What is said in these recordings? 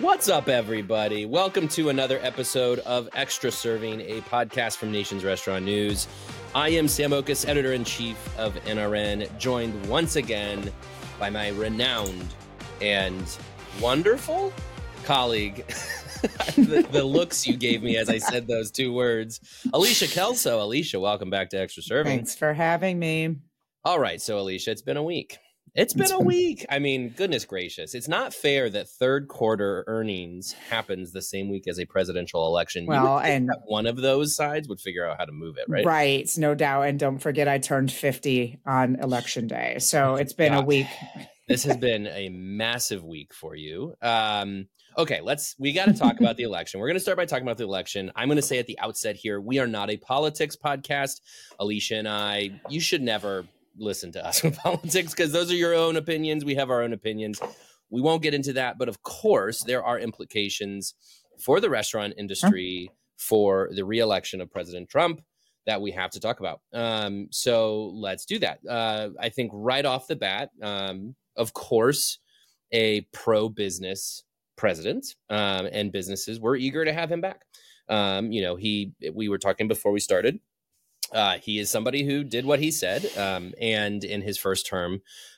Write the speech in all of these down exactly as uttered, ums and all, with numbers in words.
What's up, everybody? Welcome to another episode of Extra Serving, a podcast from Nation's Restaurant News. I am Sam Okus, editor-in-chief of N R N, joined once again by my renowned and wonderful colleague. the, the looks you gave me as I said those two words. Alicia Kelso. Alicia, welcome back to Extra Serving. Thanks for having me. All right, so Alicia, it's been a week. It's been a week. I mean, goodness gracious. It's not fair that third quarter earnings happens the same week as a presidential election. Well, and one of those sides would figure out how to move it, right? Right, no doubt. And don't forget, I turned fifty on election day. So it's been God. a week. This has been a massive week for you. Um, okay, let's, we got to talk about the election. We're going to start by talking about the election. I'm going to say at the outset here, we are not a politics podcast. Alicia and I, you should never listen to us with politics because those are your own opinions. We have our own opinions. We won't get into that. But of course, there are implications for the restaurant industry, for the re-election of President Trump that we have to talk about. Um, so let's do that. Uh, I think right off the bat, um, of course, a pro-business president um, and businesses were eager to have him back. Um, you know, he, we were talking before we started. Uh, he is somebody who did what he said, um, and in his first term,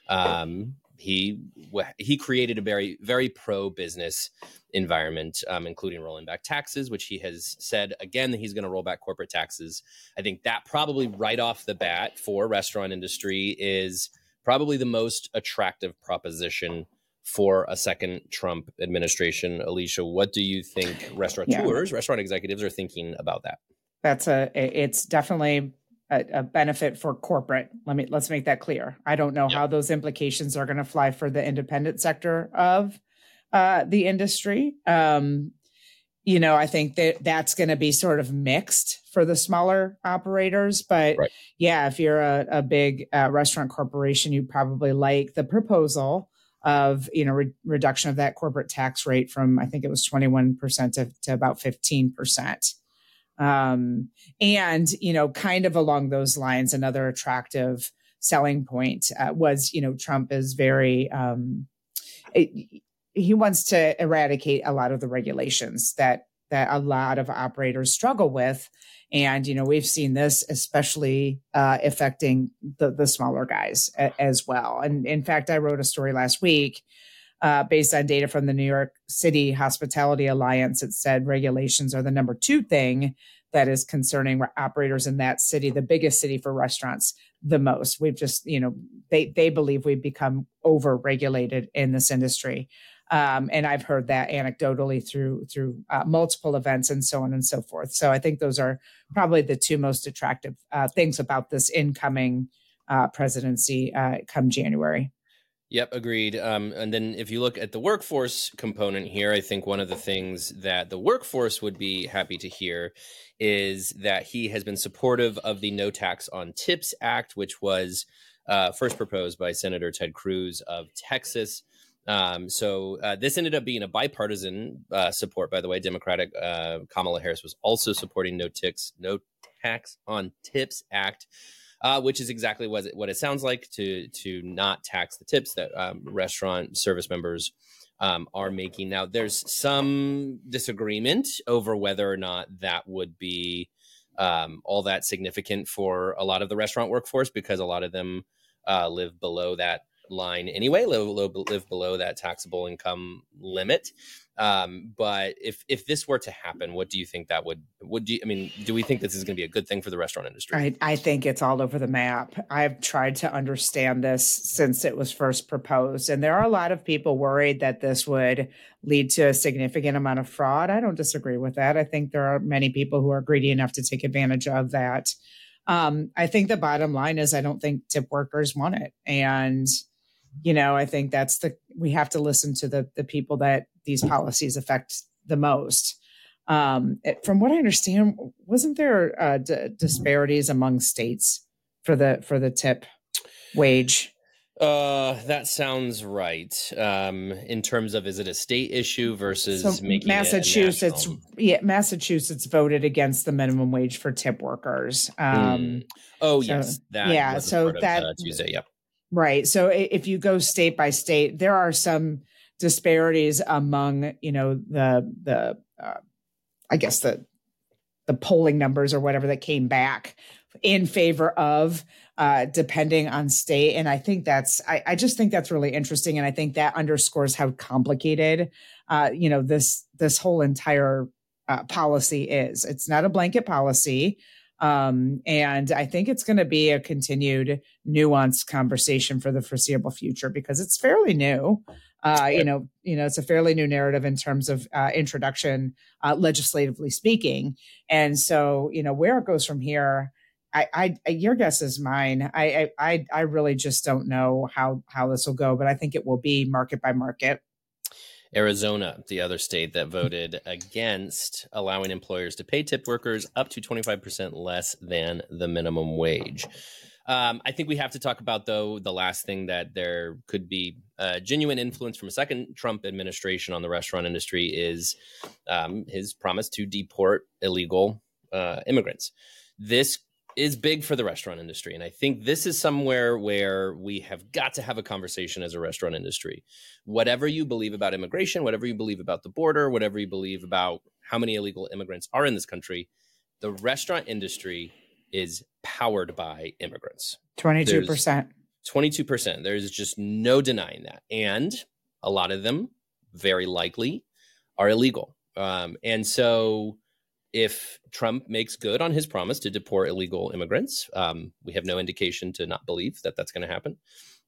um, he he created a very, very pro-business environment, um, including rolling back taxes, which he has said again that he's going to roll back corporate taxes. I think that probably right off the bat for restaurant industry is probably the most attractive proposition for a second Trump administration. Alicia, what do you think restaurateurs, yeah. restaurant executives are thinking about that? That's a, it's definitely a, a benefit for corporate. Let me, let's make that clear. I don't know yep. how those implications are going to fly for the independent sector of uh, the industry. Um, you know, I think that that's going to be sort of mixed for the smaller operators, but right. yeah, if you're a, a big uh, restaurant corporation, you probably like the proposal of, you know, re- reduction of that corporate tax rate from, I think it was twenty-one percent to, to about fifteen percent. Um, and, you know, kind of along those lines, another attractive selling point uh, was, you know, Trump is very, um, it, he wants to eradicate a lot of the regulations that, that a lot of operators struggle with. And, you know, we've seen this especially uh, affecting the, the smaller guys a, as well. And in fact, I wrote a story last week Uh, based on data from the New York City Hospitality Alliance. It said regulations are the number two thing that is concerning operators in that city, the biggest city for restaurants, the most. We've just, you know, they they believe we've become over-regulated in this industry. Um, and I've heard that anecdotally through through uh, multiple events and so on and so forth. So I think those are probably the two most attractive uh, things about this incoming uh, presidency uh, come January. Yep, agreed. Um, and then if you look at the workforce component here, I think one of the things that the workforce would be happy to hear is that he has been supportive of the No Tax on Tips Act, which was uh, first proposed by Senator Ted Cruz of Texas. Um, so uh, this ended up being a bipartisan uh, support, by the way. Democratic uh, Kamala Harris was also supporting No Tax, No Tax on Tips Act. Uh, which is exactly what it, what it sounds like, to to not tax the tips that um, restaurant service members um, are making. Now, there's some disagreement over whether or not that would be um, all that significant for a lot of the restaurant workforce, because a lot of them uh, live below that line anyway, live, live below that taxable income limit. Um, but if if this were to happen, what do you think that would, would you, I mean, do we think this is going to be a good thing for the restaurant industry? I, I think it's all over the map. I've tried to understand this since it was first proposed. And there are a lot of people worried that this would lead to a significant amount of fraud. I don't disagree with that. I think there are many people who are greedy enough to take advantage of that. Um, I think the bottom line is I don't think tip workers want it. And you know, I think that's the, we have to listen to the the people that these policies affect the most. Um, it, from what I understand, wasn't there uh, d- disparities among states for the for the tip wage? Uh, that sounds right. Um, in terms of, is it a state issue versus so making Massachusetts? It a yeah, Massachusetts voted against the minimum wage for tip workers. Um, mm. Oh so, yes, that yeah. was So part that of, uh, Tuesday. Yep. Right. So if you go state by state, there are some disparities among, you know, the, the, uh, I guess the, the polling numbers or whatever that came back in favor of uh, depending on state. And I think that's, I, I just think that's really interesting. And I think that underscores how complicated, uh, you know, this, this whole entire uh, policy is. It's not a blanket policy. Um, and I think it's going to be a continued nuanced conversation for the foreseeable future because it's fairly new. Uh, you know, you know, it's a fairly new narrative in terms of uh, introduction, uh, legislatively speaking. And so, you know, where it goes from here, I, I, your guess is mine. I, I, I really just don't know how, how this will go, but I think it will be market by market. Arizona, the other state that voted against allowing employers to pay tip workers up to twenty-five percent less than the minimum wage. Um, I think we have to talk about, though, the last thing that there could be uh, genuine influence from a second Trump administration on the restaurant industry is um, his promise to deport illegal uh, immigrants. This is big for the restaurant industry. And I think this is somewhere where we have got to have a conversation as a restaurant industry. Whatever you believe about immigration, whatever you believe about the border, whatever you believe about how many illegal immigrants are in this country, the restaurant industry is powered by immigrants. twenty-two percent. There's twenty-two percent. There's just no denying that. And a lot of them, very likely, are illegal. Um, and so if Trump makes good on his promise to deport illegal immigrants, um, we have no indication to not believe that that's going to happen.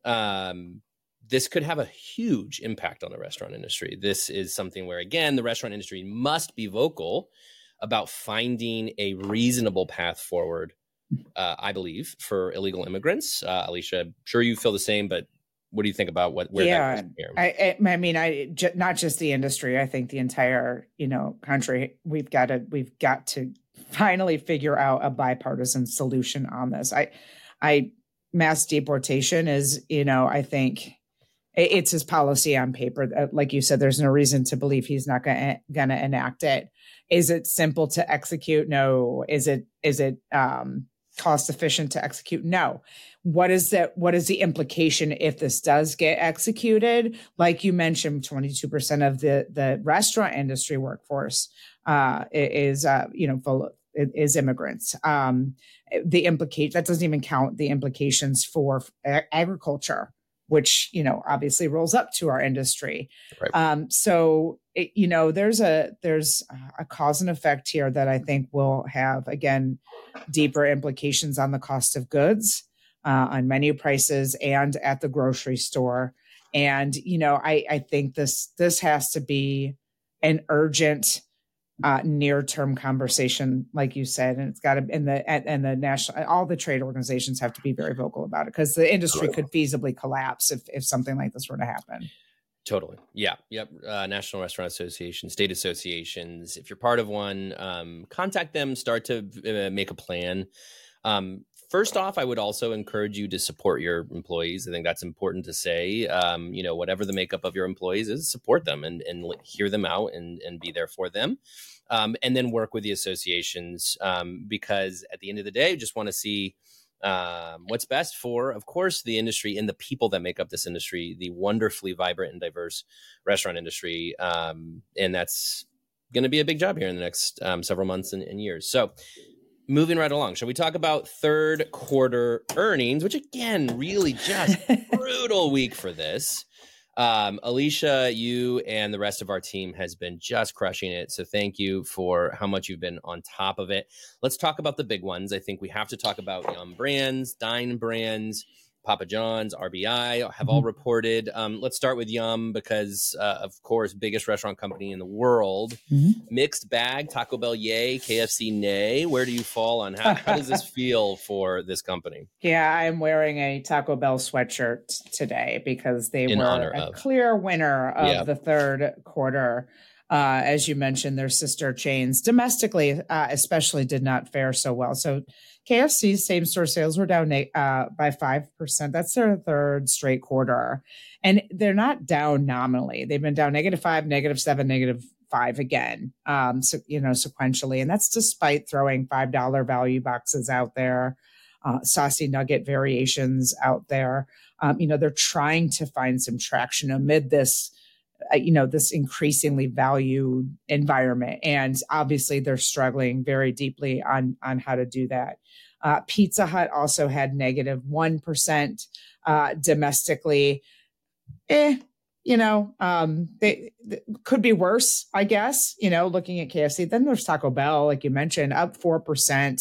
Um, this could have a huge impact on the restaurant industry. This is something where, again, the restaurant industry must be vocal about finding a reasonable path forward, uh, I believe, for illegal immigrants. Uh, Alicia, I'm sure you feel the same, but what do you think about what? Where yeah, that goes here? I, I, I mean, I j- not just the industry. I think the entire, you know, country. We've got to, we've got to finally figure out a bipartisan solution on this. I, I, mass deportation is, you know, I think it, it's his policy on paper. Uh, like you said, there's no reason to believe he's not going to enact it. Is it simple to execute? No. Is it? Is it? Um, cost efficient to execute? No. What is that? What is the implication if this does get executed? Like you mentioned, twenty-two percent of the, the restaurant industry workforce uh, is, uh, you know, full, is immigrants. Um, the implication, that doesn't even count the implications for agriculture, which, you know, obviously rolls up to our industry. Right. Um, so, it, you know, there's a, there's a cause and effect here that I think will have, again, deeper implications on the cost of goods, uh, on menu prices and at the grocery store. And, you know, I, I think this, this has to be an urgent, uh, near-term conversation, like you said, and it's got to, and the, and, and the national, all the trade organizations have to be very vocal about it because the industry could feasibly collapse if, if something like this were to happen. Totally. Yeah. Yep. Uh, National Restaurant Association, state associations. If you're part of one, um, contact them, start to uh, make a plan. Um, first off, I would also encourage you to support your employees. I think that's important to say. Um, you know, whatever the makeup of your employees is, support them and, and hear them out and, and be there for them. Um, and then work with the associations um, because at the end of the day, just want to see um, what's best for, of course, the industry and the people that make up this industry, the wonderfully vibrant and diverse restaurant industry. Um, and that's going to be a big job here in the next um, several months and, and years. So moving right along, shall we talk about third quarter earnings, which again, really just brutal week for this. Um, Alicia, you and the rest of our team has been just crushing it. So thank you for how much you've been on top of it. Let's talk about the big ones. I think we have to talk about Yum Brands, Dine Brands, Papa John's, R B I have all reported. Um, let's start with Yum because, uh, of course, biggest restaurant company in the world. Mm-hmm. Mixed bag, Taco Bell, yay, K F C, nay. Where do you fall on how, how does this feel for this company? Yeah, I'm wearing a Taco Bell sweatshirt today because they in were a of. clear winner of yeah. the third quarter. Uh, as you mentioned, their sister chains domestically, uh, especially did not fare so well. So K F C's same-store sales were down uh, by five percent. That's their third straight quarter. And they're not down nominally. They've been down negative five, negative seven, negative five again, um, so, you know, sequentially. And that's despite throwing five dollar value boxes out there, uh, saucy nugget variations out there. Um, you know, they're trying to find some traction amid this uh, you know, this increasingly valued environment. And obviously they're struggling very deeply on, on how to do that. Uh, Pizza Hut also had negative one percent uh, domestically. Eh, you know, um, they, they could be worse, I guess, you know, looking at K F C. Then there's Taco Bell, like you mentioned, up four percent.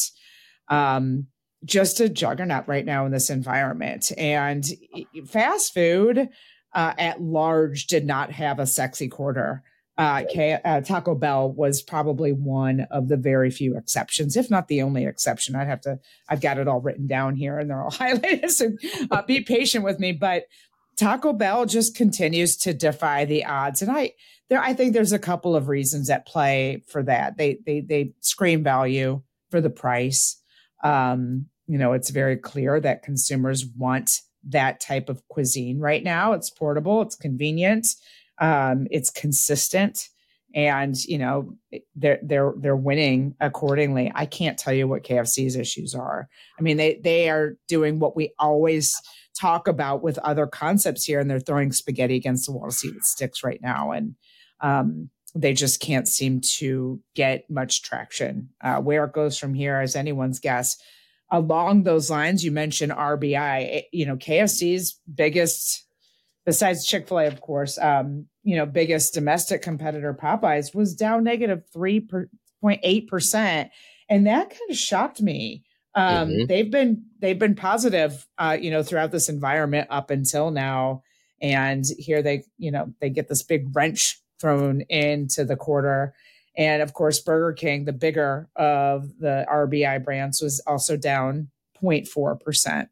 Um, just a juggernaut right now in this environment. And fast food uh, at large did not have a sexy quarter. Uh, K- uh, Taco Bell was probably one of the very few exceptions, if not the only exception. I'd have to, I've got it all written down here and they're all highlighted. So uh, be patient with me. But Taco Bell just continues to defy the odds. And I, there, I think there's a couple of reasons at play for that. They, they, they scream value for the price. Um, you know, it's very clear that consumers want that type of cuisine right now. It's portable, it's convenient, um, it's consistent, and you know, they're they're they're winning accordingly. I can't tell you what K F C's issues are. I mean, they they are doing what we always talk about with other concepts here, and they're throwing spaghetti against the wall to see what sticks right now, and um, they just can't seem to get much traction. Uh, where it goes from here is anyone's guess. Along those lines, you mentioned R B I. You know, K F C's biggest, besides Chick-fil-A, of course, um, you know, biggest domestic competitor, Popeyes, was down negative three point eight percent, and that kind of shocked me. Um, mm-hmm. They've been they've been positive, uh, you know, throughout this environment up until now, and here they, you know, they get this big wrench thrown into the quarter. And of course, Burger King, the bigger of the R B I brands, was also down zero point four percent.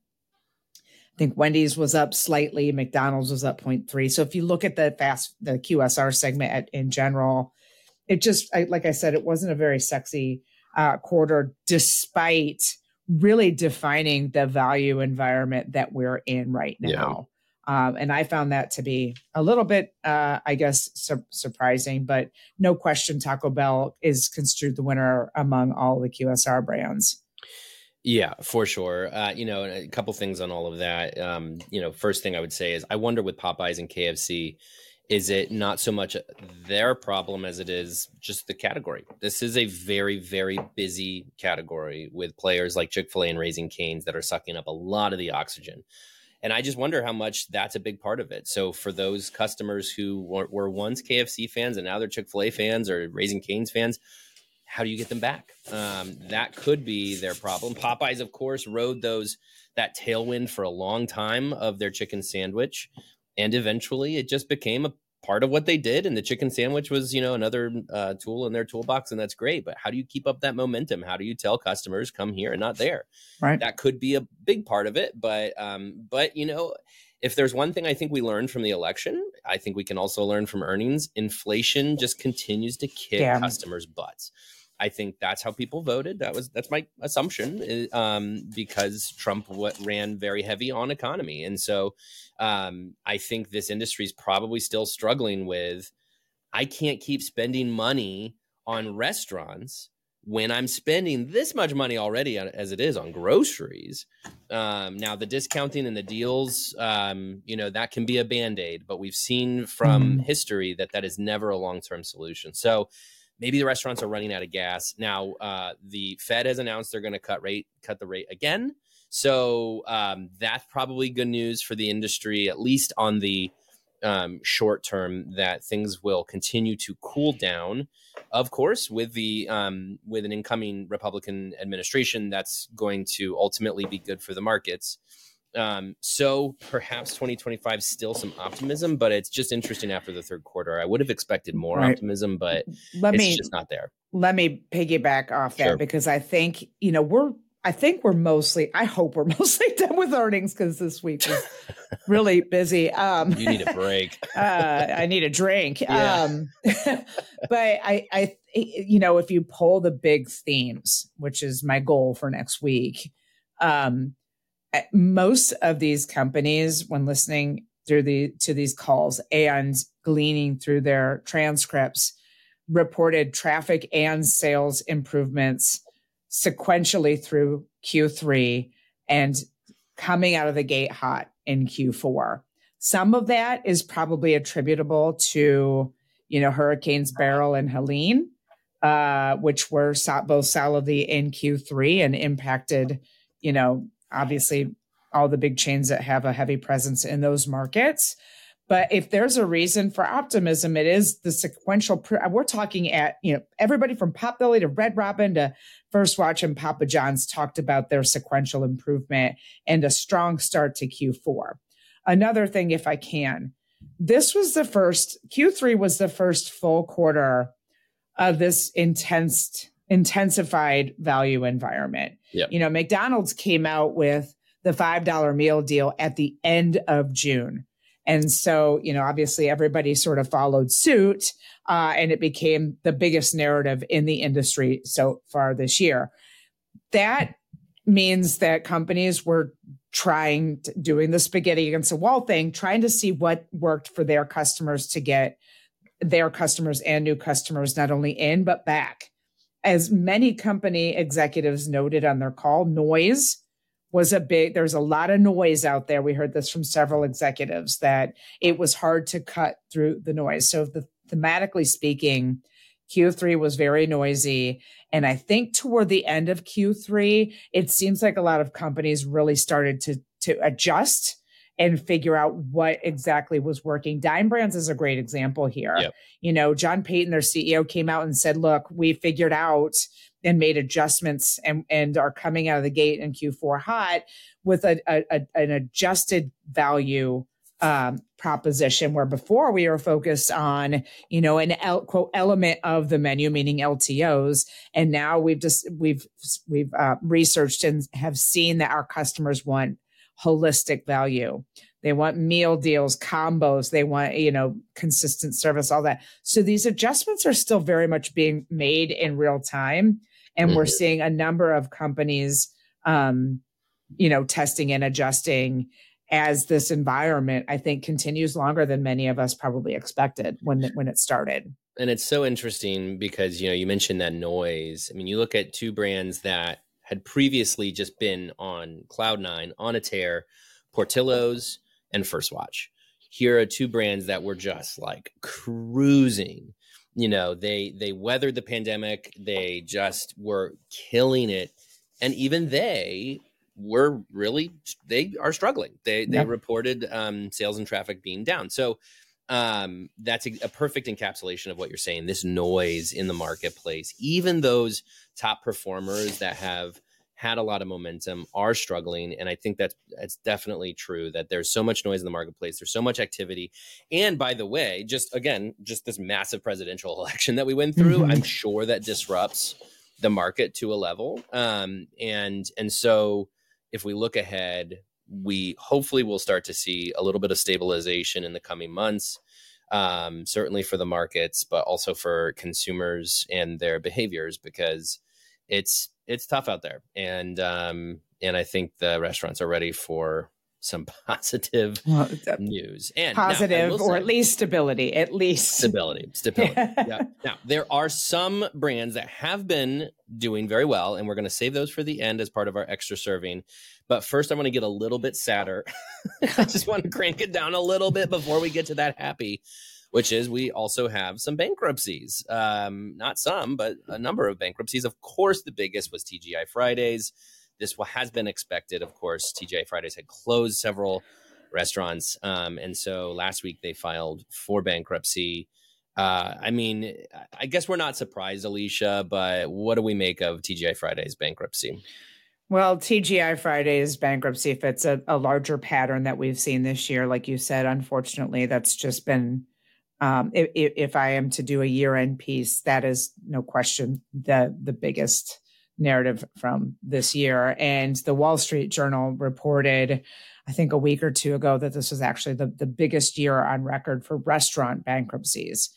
I think Wendy's was up slightly. McDonald's was up zero point three. So if you look at the fast, the Q S R segment at, in general, it just, I, like I said, it wasn't a very sexy uh, quarter, despite really defining the value environment that we're in right now. Yeah. Um, and I found that to be a little bit, uh, I guess, su- surprising, but no question Taco Bell is construed the winner among all the Q S R brands. Yeah, for sure. Uh, you know, a couple things on all of that. Um, you know, first thing I would say is I wonder with Popeyes and K F C, is it not so much their problem as it is just the category? This is a very, very busy category with players like Chick-fil-A and Raising Cane's that are sucking up a lot of the oxygen. And I just wonder how much that's a big part of it. So for those customers who were, were once K F C fans and now they're Chick-fil-A fans or Raising Cane's fans, how do you get them back? Um, that could be their problem. Popeyes, of course, rode those that tailwind for a long time of their chicken sandwich. And eventually it just became a part of what they did. And the chicken sandwich was, you know, another uh, tool in their toolbox. And that's great. But how do you keep up that momentum? How do you tell customers come here and not there? Right. That could be a big part of it. But, um, but you know, if there's one thing I think we learned from the election, I think we can also learn from earnings. Inflation just continues to kick yeah. customers' butts. I think that's how people voted. That was that's my assumption, um, because Trump what ran very heavy on economy, and so um, I think this industry is probably still struggling with. I can't keep spending money on restaurants when I'm spending this much money already on, as it is on groceries. Um, now the discounting and the deals, um, you know, that can be a Band-Aid, but we've seen from mm. history that that is never a long-term solution. So. Maybe the restaurants are running out of gas. Now, uh, the Fed has announced they're going to cut rate, cut the rate again. So um, that's probably good news for the industry, at least on the um, short term, that things will continue to cool down. Of course, with the um, with an incoming Republican administration, that's going to ultimately be good for the markets. Um, so perhaps twenty twenty-five still some optimism, but it's just interesting after the third quarter. I would have expected more right. optimism, but let it's me, just not there. Let me piggyback off that sure. because I think, you know, we're, I think we're mostly, I hope we're mostly done with earnings because this week was really busy. Um, you need a break. uh, I need a drink. Yeah. Um, but I, I, you know, if you pull the big themes, which is my goal for next week, um, most of these companies, when listening through the to these calls and gleaning through their transcripts, reported traffic and sales improvements sequentially through Q three and coming out of the gate hot in Q four. Some of that is probably attributable to, you know, Hurricanes Beryl and Helene, uh, which were both solidly in Q three and impacted, you know, obviously all the big chains that have a heavy presence in those markets. But if there's a reason for optimism, it is the sequential. We're talking at, you know, everybody from Potbelly to Red Robin to First Watch and Papa John's talked about their sequential improvement and a strong start to Q four. Another thing, if I can, this was the first, Q three was the first full quarter of this intense, intensified value environment. Yep. You know, McDonald's came out with the five dollar meal deal at the end of June. And so, you know, obviously everybody sort of followed suit, uh, and it became the biggest narrative in the industry so far this year. That means that companies were trying, to, doing the spaghetti against the wall thing, trying to see what worked for their customers to get their customers and new customers not only in, but back. As many company executives noted on their call, noise was a big, there's a lot of noise out there. We heard this from several executives that it was hard to cut through the noise. So the, thematically speaking, Q three was very noisy. And I think toward the end of Q three, it seems like a lot of companies really started to, to adjust and figure out what exactly was working. Dine Brands is a great example here. Yep. You know, John Payton, their C E O, came out and said, look, we figured out and made adjustments and, and are coming out of the gate in Q four hot with a, a, an adjusted value um, proposition, where before we were focused on, you know, an L, quote element of the menu, meaning L T Os. And now we've just, we've, we've uh, researched and have seen that our customers want holistic value. They want meal deals, combos. They want, you know, consistent service, all that. So these adjustments are still very much being made in real time. And mm-hmm. we're seeing a number of companies, um, you know, testing and adjusting as this environment, I think, continues longer than many of us probably expected when, when it started. And it's so interesting because, you know, you mentioned that noise. I mean, you look at two brands that had previously just been on cloud nine, on a tear, Portillo's and First Watch. Here are two brands that were just like cruising. You know, they they weathered the pandemic. They just were killing it. And even they were really, they are struggling. They they yep. reported um, sales and traffic being down. So um, that's a, a perfect encapsulation of what you're saying, this noise in the marketplace. Even those top performers that have had a lot of momentum are struggling. And I think that's, that's definitely true, that there's so much noise in the marketplace. There's so much activity. And by the way, just again, just this massive presidential election that we went through, mm-hmm. I'm sure that disrupts the market to a level. Um, and, and so if we look ahead, we hopefully will start to see a little bit of stabilization in the coming months, um, certainly for the markets, but also for consumers and their behaviors, because it's, it's tough out there. And, um, and I think the restaurants are ready for some positive well, news and positive, now, or say, at least stability, at least stability, stability. Yeah. Now there are some brands that have been doing very well, and we're going to save those for the end as part of our extra serving. But first, I want to get a little bit sadder. I just want to crank it down a little bit before we get to that happy, which is we also have some bankruptcies. Um, not some, but a number of bankruptcies. Of course, the biggest was T G I Fridays. This has been expected. Of course, T G I Fridays had closed several restaurants. Um, and so last week they filed for bankruptcy. Uh, I mean, I guess we're not surprised, Alicia, but what do we make of T G I Fridays bankruptcy? Well, T G I Fridays bankruptcy fits a, a larger pattern that we've seen this year. Like you said, unfortunately, that's just been, um, if, if I am to do a year-end piece, that is no question the the biggest narrative from this year. And the Wall Street Journal reported, I think a week or two ago, that this was actually the, the biggest year on record for restaurant bankruptcies.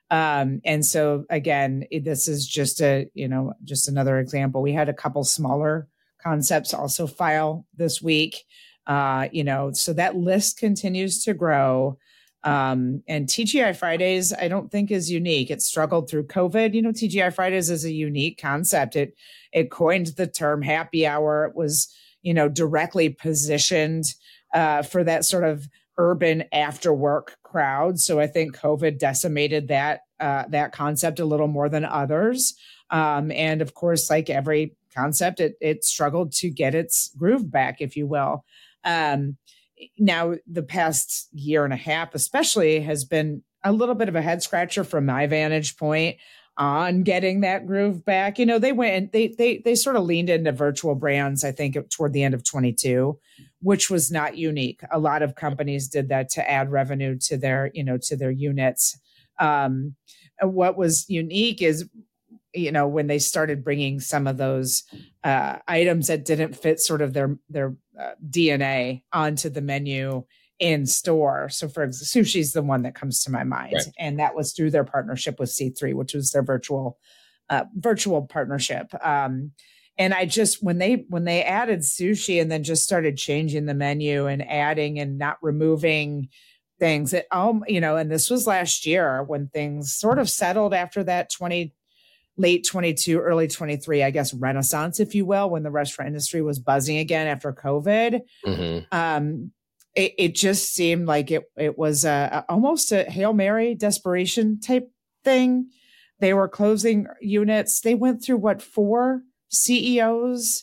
Um, and so again, this is just a, you know, just another example. We had a couple smaller concepts also file this week, uh, you know, so that list continues to grow. Um, and T G I Fridays, I don't think is unique. It struggled through COVID. You know, T G I Fridays is a unique concept. It, it coined the term happy hour. It was, you know, directly positioned, uh, for that sort of urban after work crowd. So I think COVID decimated that uh, that concept a little more than others. Um, and of course, like every concept, it it struggled to get its groove back, if you will. Um, now, the past year and a half, especially, has been a little bit of a head scratcher from my vantage point on getting that groove back. You know, they went and they they they sort of leaned into virtual brands, I think, toward the end of twenty-two, which was not unique. A lot of companies did that to add revenue to their, you know, to their units. Um, what was unique is, you know, when they started bringing some of those uh, items that didn't fit sort of their their uh, D N A onto the menu in store. So for example, sushi is the one that comes to my mind. Right. And that was through their partnership with C three, which was their virtual uh, virtual partnership. Um, and I just, when they, when they added sushi and then just started changing the menu and adding and not removing things that, um, you know, and this was last year when things sort of settled after that twenty, late twenty-two, early twenty-three, I guess, renaissance, if you will, when the restaurant industry was buzzing again after COVID. Mm-hmm. Um, It, it just seemed like it it was a, a, almost a Hail Mary desperation type thing. They were closing units. They went through, what, four C E Os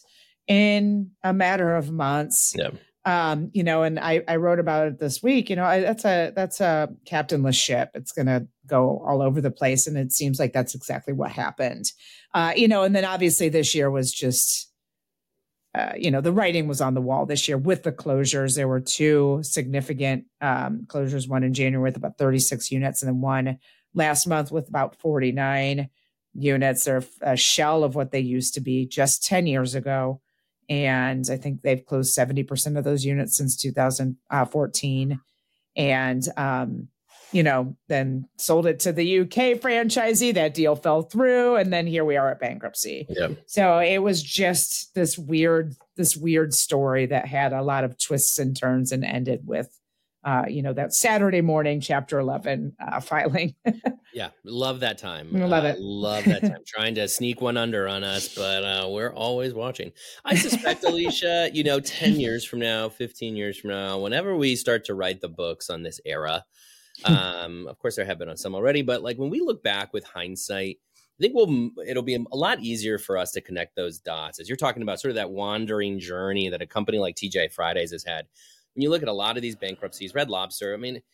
in a matter of months. Yeah. Um, you know, and I, I wrote about it this week. You know, I, that's a that's a captainless ship. It's going to go all over the place. And it seems like that's exactly what happened. Uh, you know, and then obviously this year was just... Uh, you know, the writing was on the wall this year with the closures. There were two significant um, closures, one in January with about thirty-six units, and then one last month with about forty-nine units. They're a shell of what they used to be just ten years ago. And I think they've closed seventy percent of those units since two thousand fourteen. And, um, you know, then sold it to the U K franchisee. That deal fell through. And then here we are at bankruptcy. Yep. So it was just this weird, this weird story that had a lot of twists and turns and ended with, uh, you know, that Saturday morning chapter eleven uh, filing. Yeah. Love that time. Love uh, it. Love that time. Trying to sneak one under on us, but uh, we're always watching. I suspect, Alicia, you know, ten years from now, fifteen years from now, whenever we start to write the books on this era, um, of course there have been on some already, but like when we look back with hindsight, I think we'll, it'll be a lot easier for us to connect those dots as you're talking about sort of that wandering journey that a company like T G I Fridays has had. When you look at a lot of these bankruptcies, Red Lobster, I mean,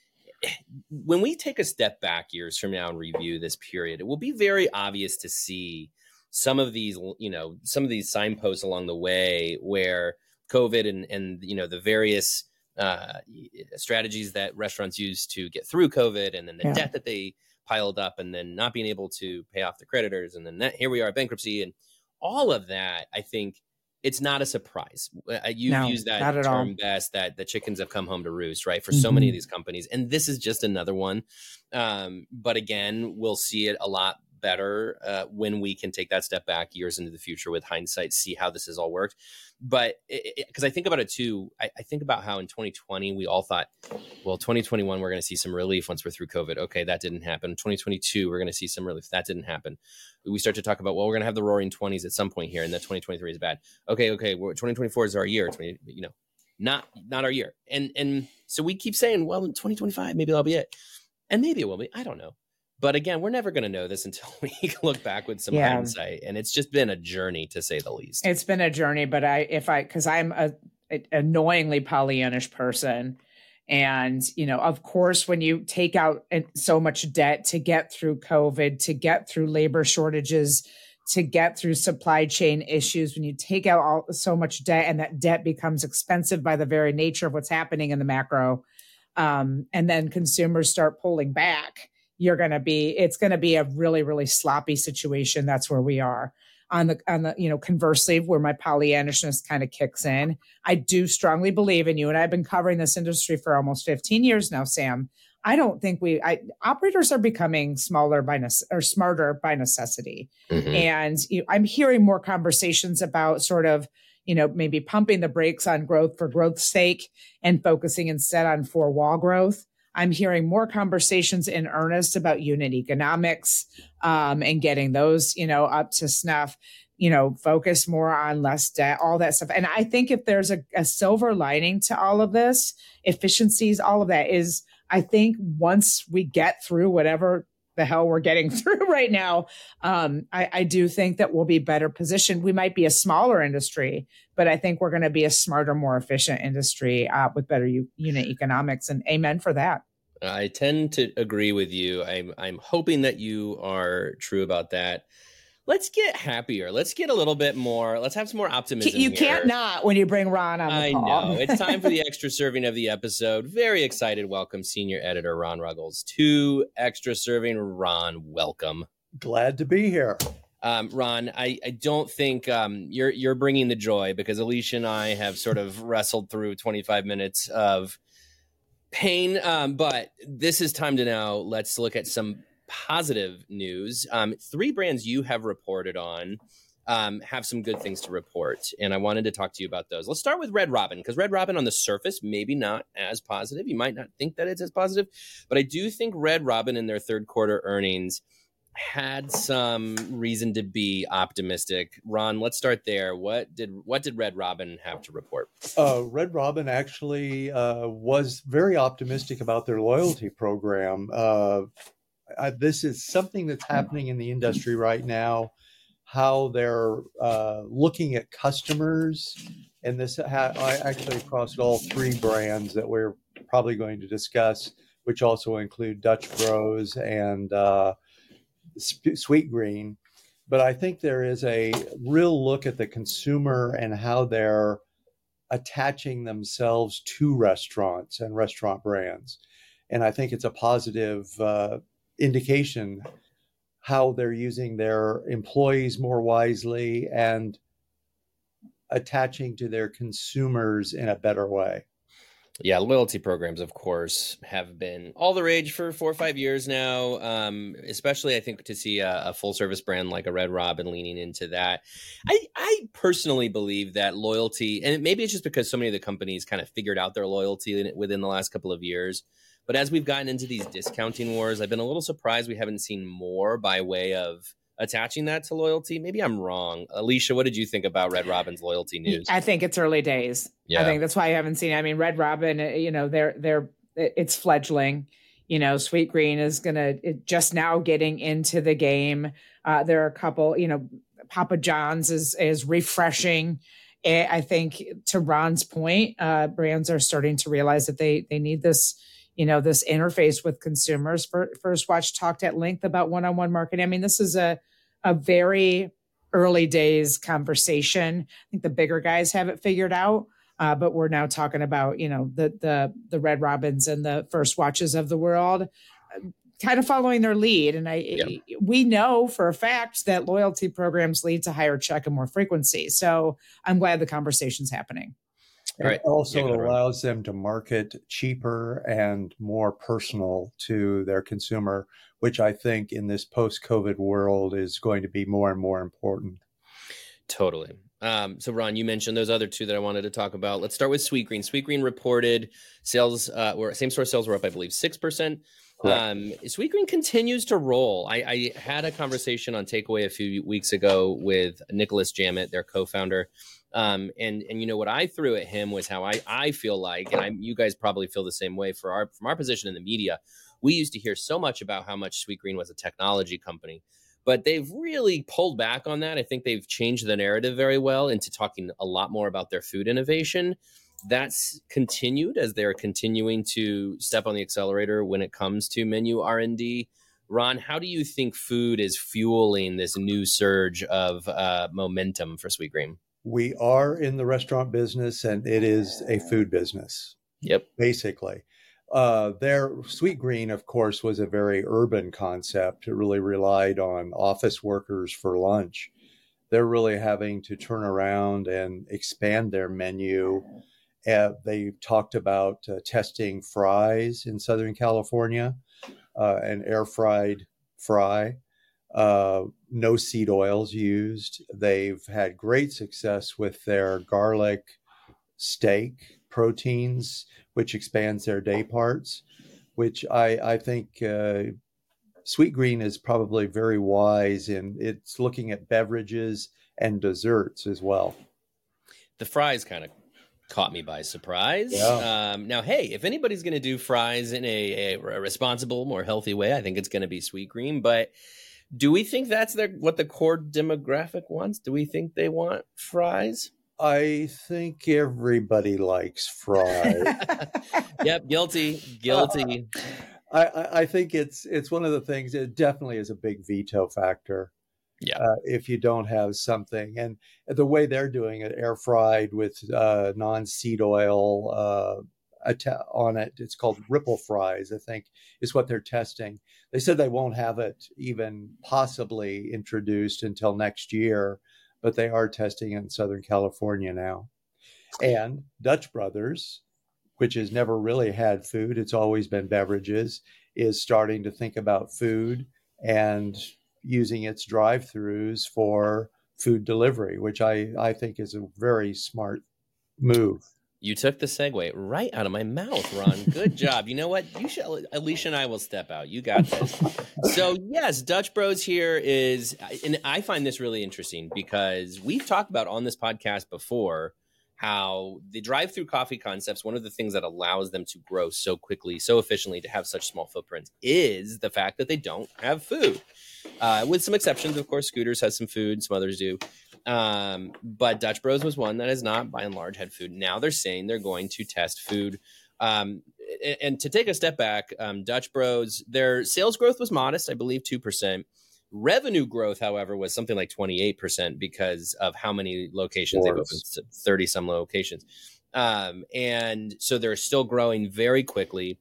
when we take a step back years from now and review this period, it will be very obvious to see some of these, you know, some of these signposts along the way where COVID and, and, you know, the various uh, strategies that restaurants use to get through COVID, and then the yeah. debt that they piled up, and then not being able to pay off the creditors. And then that, here we are at bankruptcy, and all of that. I think it's not a surprise. You've no, used that term all. best, that the chickens have come home to roost, right? For mm-hmm. so many of these companies. And this is just another one. Um, but again, we'll see it a lot better uh, when we can take that step back years into the future with hindsight, see how this has all worked. But because I think about it too, I, I think about how in twenty twenty, we all thought, well, twenty twenty-one, we're going to see some relief once we're through COVID. Okay, that didn't happen. twenty twenty-two, we're going to see some relief. That didn't happen. We start to talk about, well, we're going to have the roaring twenties at some point here, and that twenty twenty-three is bad. Okay, okay, well, twenty twenty-four is our year. twenty, you know, not not our year. And and so we keep saying, well, in twenty twenty-five, maybe that'll be it. And maybe it will be. I don't know. But again, we're never going to know this until we look back with some yeah. hindsight. And it's just been a journey, to say the least. It's been a journey, but I, if I, because I'm a, a annoyingly Pollyannish person. And, you know, of course, when you take out so much debt to get through COVID, to get through labor shortages, to get through supply chain issues, when you take out all, so much debt, and that debt becomes expensive by the very nature of what's happening in the macro, um, and then consumers start pulling back, you're going to be, it's going to be a really, really sloppy situation. That's where we are. On the, on the, you know, conversely, where my Pollyannishness kind of kicks in, I do strongly believe in you. And I've been covering this industry for almost fifteen years now, Sam. I don't think we, I, operators are becoming smaller by, ne- or smarter by necessity. Mm-hmm. And you know, I'm hearing more conversations about sort of, you know, maybe pumping the brakes on growth for growth's sake and focusing instead on four wall growth. I'm hearing more conversations in earnest about unit economics um, and getting those, you know, up to snuff. you know, focus more on less debt, all that stuff. And I think if there's a, a silver lining to all of this, efficiencies, all of that is, I think once we get through whatever the hell we're getting through right now, um, I, I do think that we'll be better positioned. We might be a smaller industry, but I think we're going to be a smarter, more efficient industry uh, with better u- unit economics. And amen for that. I tend to agree with you. I'm I'm hoping that you are true about that. Let's get happier. Let's get a little bit more. Let's have some more optimism. You here. can't not when you bring Ron on the I call. know. It's time for the extra serving of the episode. Very excited. Welcome, senior editor Ron Ruggles to Extra Serving. Ron, welcome. Glad to be here. Um, Ron, I, I don't think um, you're you're bringing the joy, because Alicia and I have sort of wrestled through twenty-five minutes of pain. Um, but this is time to now let's look at some positive news. Um, three brands you have reported on um, have some good things to report, and I wanted to talk to you about those. Let's start with Red Robin, because Red Robin on the surface, maybe not as positive. You might not think that it's as positive, but I do think Red Robin in their third quarter earnings had some reason to be optimistic. Ron, let's start there. What did what did Red Robin have to report? Uh, Red Robin actually uh, was very optimistic about their loyalty program. Uh, I, this is something that's happening in the industry right now, how they're uh, looking at customers. And this ha- I actually crossed all three brands that we're probably going to discuss, which also include Dutch Bros and uh, Sweetgreen. But I think there is a real look at the consumer and how they're attaching themselves to restaurants and restaurant brands. And I think it's a positive uh, indication how they're using their employees more wisely and attaching to their consumers in a better way. Yeah, loyalty programs, of course, have been all the rage for four or five years now, um, especially, I think, to see a, a full-service brand like a Red Robin leaning into that. I, I personally believe that loyalty, and maybe it's just because so many of the companies kind of figured out their loyalty in, within the last couple of years, but as we've gotten into these discounting wars, I've been a little surprised we haven't seen more by way of attaching that to loyalty. Maybe I'm wrong. Alicia, what did you think about Red Robin's loyalty news? I think it's early days. Yeah. I think that's why I haven't seen it. I mean, Red Robin, you know, they're, they're, it's fledgling. You know, Sweetgreen is going to just now getting into the game. Uh, there are a couple, you know, Papa John's is, is refreshing. I think to Ron's point, uh, brands are starting to realize that they, they need this, you know, this interface with consumers. First Watch talked at length about one-on-one marketing. I mean, this is a, a very early days conversation. I think the bigger guys have it figured out, uh, but we're now talking about, you know, the the the Red Robins and the First Watches of the world, uh, kind of following their lead. And I yeah. we know for a fact that loyalty programs lead to higher check and more frequency. So I'm glad the conversation's happening. It right. also yeah, allows them to market cheaper and more personal to their consumer, which I think in this post-COVID world is going to be more and more important. Totally. Um, so, Ron, you mentioned those other two that I wanted to talk about. Let's start with Sweetgreen. Sweetgreen reported sales, uh, or same-store sales were up, I believe, six percent. Um, Sweetgreen continues to roll. I, I had a conversation on Takeaway a few weeks ago with Nicholas Jamet, their co-founder. Um, and, and, you know, what I threw at him was how I, I feel like, and I, you guys probably feel the same way for our, from our position in the media, we used to hear so much about how much Sweetgreen was a technology company, but they've really pulled back on that. I think they've changed the narrative very well into talking a lot more about their food innovation. That's continued as they're continuing to step on the accelerator when it comes to menu R and D. Ron, how do you think food is fueling this new surge of uh, momentum for Sweetgreen? We are in the restaurant business, and it is a food business. Yep. Basically. Uh, their Sweetgreen, of course, was a very urban concept. It really relied on office workers for lunch. They're really having to turn around and expand their menu. Uh, they talked about uh, testing fries in Southern California, uh, an air-fried fry. Uh, no seed oils used. They've had great success with their garlic steak proteins, which expands their day parts, which I, I think uh, Sweetgreen is probably very wise in it's looking at beverages and desserts as well. The fries kind of caught me by surprise. Yeah. Um, now, hey, if anybody's going to do fries in a, a responsible, more healthy way, I think it's going to be Sweetgreen. But do we think that's their what the core demographic wants? Do we think they want fries? I think everybody likes fries. Yep, guilty, guilty. Uh, I, I think it's it's one of the things. It definitely is a big veto factor. Yeah, uh, if you don't have something, and the way they're doing it, air fried with uh, non-seed oil uh, on it, it's called Ripple Fries, I think, is what they're testing. They said they won't have it even possibly introduced until next year, but they are testing it in Southern California now. And Dutch Brothers, which has never really had food, it's always been beverages, is starting to think about food and using its drive-throughs for food delivery, which I, I think is a very smart move. You took the segue right out of my mouth, Ron. Good job. You know what? You should, Alicia and I will step out. You got this. So yes, Dutch Bros here is, and I find this really interesting because we've talked about on this podcast before how the drive-through coffee concepts, one of the things that allows them to grow so quickly, so efficiently, to have such small footprints is the fact that they don't have food. Uh, with some exceptions, of course, Scooters has some food, some others do. Um, but Dutch Bros was one that has not, by and large, had food. Now they're saying they're going to test food. Um, and, and to take a step back, um, Dutch Bros, their sales growth was modest, I believe two percent. Revenue growth, however, was something like twenty-eight percent because of how many locations they've opened, thirty some locations. Um, and so they're still growing very quickly.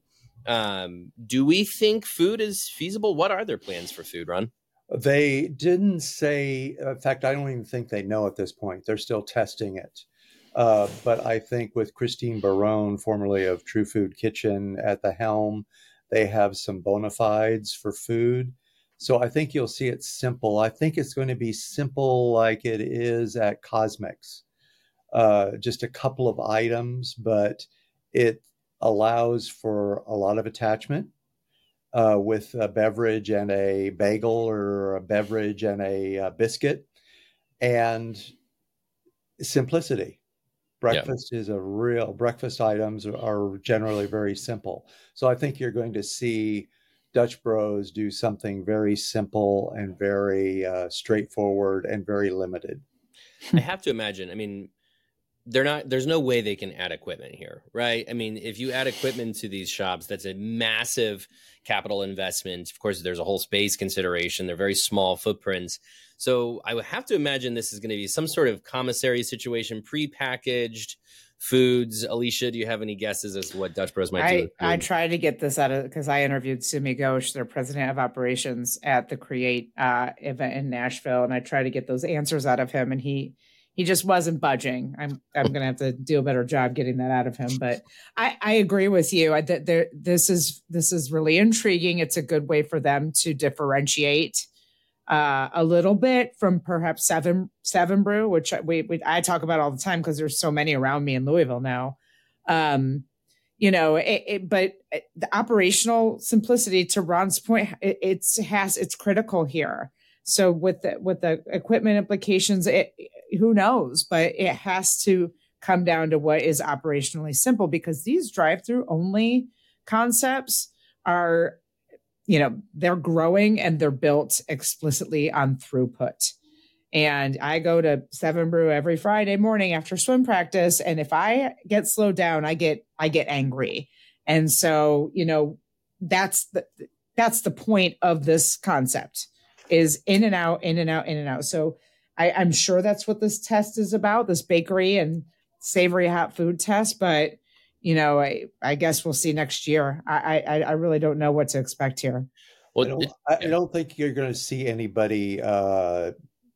Um, do we think food is feasible? What are their plans for food, Ron? They didn't say, in fact, I don't even think they know at this point. They're still testing it. Uh, but I think with Christine Barone, formerly of True Food Kitchen, at the helm, they have some bona fides for food. So I think you'll see it simple. I think it's going to be simple like it is at Cosmix. Uh, just a couple of items, but it allows for a lot of attachment uh, with a beverage and a bagel, or a beverage and a, a biscuit, and simplicity. Breakfast yeah. is a real, breakfast items are generally very simple. So I think you're going to see Dutch Bros do something very simple and very uh, straightforward and very limited. I have to imagine, I mean, they're not, there's no way they can add equipment here, right? I mean, if you add equipment to these shops, that's a massive capital investment. Of course, there's a whole space consideration. They're very small footprints. So I would have to imagine this is going to be some sort of commissary situation, prepackaged foods. Alicia, do you have any guesses as to what Dutch Bros might I, do? I tried to get this out of, because I interviewed Sumi Ghosh, their president of operations at the Create uh, event in Nashville, and I tried to get those answers out of him, and he he just wasn't budging. I'm I'm going to have to do a better job getting that out of him. But I, I agree with you. I, th- this is this is really intriguing. It's a good way for them to differentiate uh, a little bit from perhaps Seven Seven Brew, which we, we I talk about all the time because there's so many around me in Louisville now. Um, you know, it, it, but the operational simplicity, to Ron's point, it, it's has it's critical here. So with the with the equipment implications, it, who knows? But it has to come down to what is operationally simple, because these drive-through only concepts are, you know, they're growing and they're built explicitly on throughput. And I go to Seven Brew every Friday morning after swim practice, and if I get slowed down, I get I get angry. And so, you know, that's the that's the point of this concept, is in and out, in and out, in and out. So I, I'm sure that's what this test is about, this bakery and savory hot food test. But, you know, I, I guess we'll see next year. I, I, I really don't know what to expect here. Well, I don't, I, I don't think you're going to see anybody uh,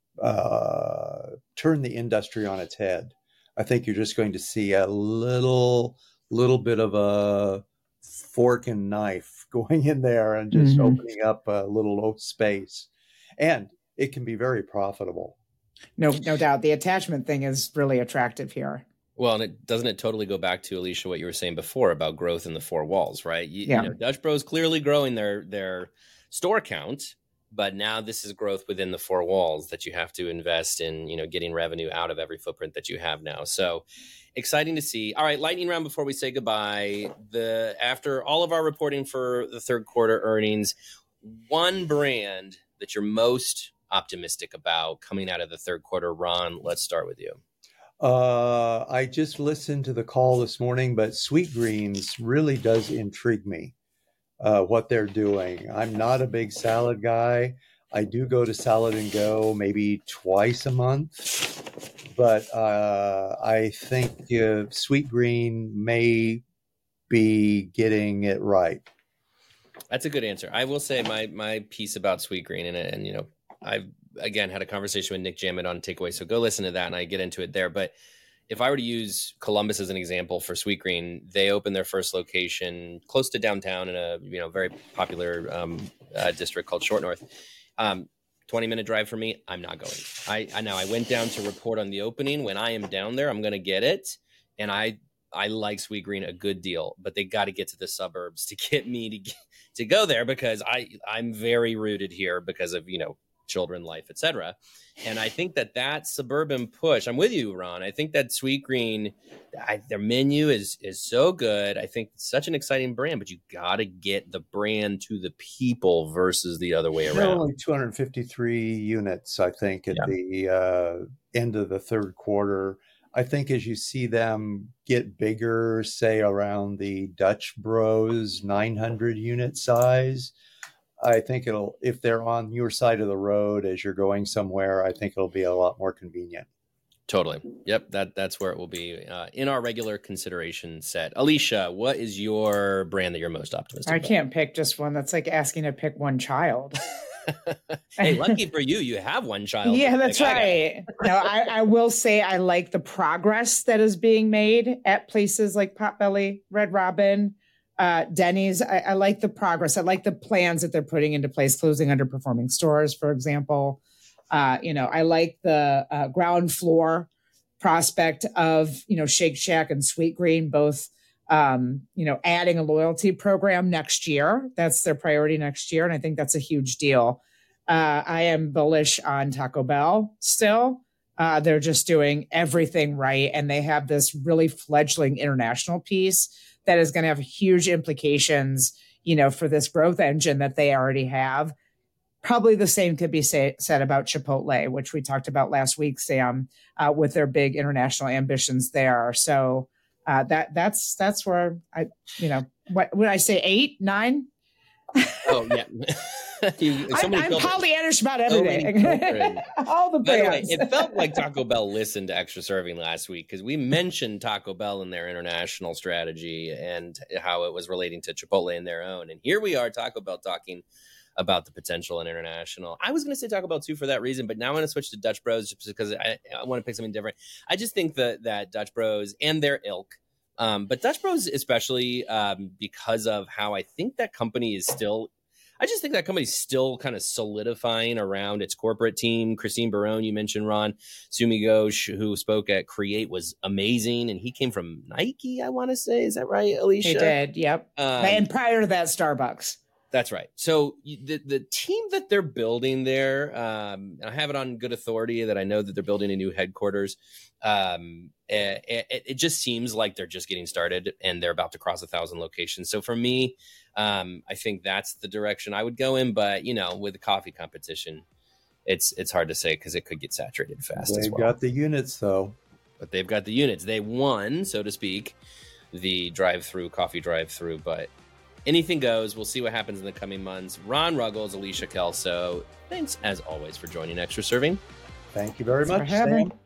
uh, turn the industry on its head. I think you're just going to see a little, little bit of a fork and knife going in there and just mm-hmm. opening up a little space. And it can be very profitable. No, no doubt. The attachment thing is really attractive here. Well, and it doesn't it totally go back to, Alicia, what you were saying before about growth in the four walls, right? You, yeah. you know, Dutch Bros clearly growing their their store count, but now this is growth within the four walls that you have to invest in, you know, getting revenue out of every footprint that you have now. So exciting to see. All right, lightning round before we say goodbye. The after all of our reporting for the third quarter earnings, one brand that you're most optimistic about coming out of the third quarter. Ron, let's start with you. Uh, I just listened to the call this morning, but Sweetgreens really does intrigue me, uh, what they're doing. I'm not a big salad guy. I do go to Salad and Go maybe twice a month, but uh, I think uh, Sweetgreen may be getting it right. That's a good answer. I will say my my piece about Sweetgreen, and, and you know, I've again had a conversation with Nick Jammett on Takeaway, so go listen to that, and I get into it there. But if I were to use Columbus as an example for Sweetgreen, they opened their first location close to downtown in a you know very popular um, uh, district called Short North. Um, twenty minute drive for me. I'm not going. I, I now I went down to report on the opening. When I am down there, I'm going to get it, and I I like Sweetgreen a good deal, but they got to get to the suburbs to get me to get, to go there because I I'm very rooted here because of you know. children, life, et cetera. And I think that that suburban push, I'm with you, Ron. I think that Sweetgreen, I, their menu is is so good. I think it's such an exciting brand, but you got to get the brand to the people versus the other way around. There are only two hundred fifty-three units, I think, at yeah. the uh, end of the third quarter. I think as you see them get bigger, say around the Dutch Bros nine hundred unit size, I think it'll, if they're on your side of the road as you're going somewhere, I think it'll be a lot more convenient. Totally. Yep. That that's where it will be uh, in our regular consideration set. Alicia, what is your brand that you're most optimistic I about? can't pick just one. That's like asking to pick one child. Hey, lucky for you, you have one child. Yeah, that's like, right. I no, I, I will say I like the progress that is being made at places like Potbelly, Red Robin, Uh, Denny's. I, I like the progress. I like the plans that they're putting into place, closing underperforming stores, for example. Uh, you know, I like the uh, ground floor prospect of, you know, Shake Shack and Sweetgreen, both, um, you know, adding a loyalty program next year. That's their priority next year. And I think that's a huge deal. Uh, I am bullish on Taco Bell still. Uh, they're just doing everything right. And they have this really fledgling international piece that is going to have huge implications, you know, for this growth engine that they already have. Probably the same could be say, said about Chipotle, which we talked about last week, Sam, uh, with their big international ambitions there. So uh, that that's that's where I, you know, what would I say, eight, nine? Oh yeah. you, so I, I'm Pollyannish about everything. All the brands. By the way, it felt like Taco Bell listened to Extra Serving last week because we mentioned Taco Bell in their international strategy and how it was relating to Chipotle in their own. And here we are, Taco Bell talking about the potential in international. I was going to say Taco Bell too for that reason, but now I'm going to switch to Dutch Bros just because I, I want to pick something different. I just think that that Dutch Bros and their ilk, um, but Dutch Bros especially um, because of how I think that company is still. I just think that company's still kind of solidifying around its corporate team. Christine Barone, you mentioned Ron Sumi Ghosh, who spoke at Create, was amazing, and he came from Nike. I want to say, is that right, Alicia? He did. Yep. Um, and prior to that, Starbucks. That's right. So the the team that they're building there, um, and I have it on good authority that I know that they're building a new headquarters. Um, it, it, it just seems like they're just getting started and they're about to cross a thousand locations. So for me, um, I think that's the direction I would go in. But you know, with the coffee competition, it's it's hard to say because it could get saturated fast. They've as well. got the units though, but they've got the units. They won, so to speak, the drive-through coffee drive-through, but. Anything goes. We'll see what happens in the coming months. Ron Ruggles, Alicia Kelso, thanks as always for joining Extra Serving. Thank you very Thanks much, for having. Sam.